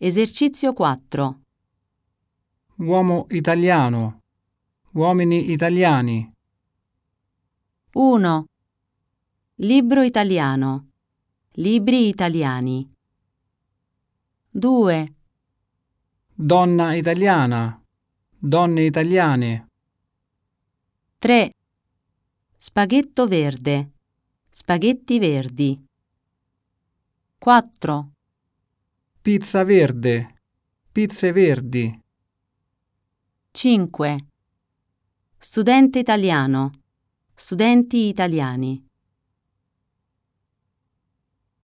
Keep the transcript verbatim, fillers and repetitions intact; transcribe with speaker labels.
Speaker 1: Esercizio quattro.
Speaker 2: Uomo italiano. Uomini italiani.
Speaker 1: uno. Libro italiano. Libri italiani. due.
Speaker 2: Donna italiana. Donne italiane.
Speaker 1: tre. Spaghetto verde. Spaghetti verdi. quattro.
Speaker 2: Pizza verde. Pizze verdi.
Speaker 1: cinque. Studente italiano. Studenti italiani.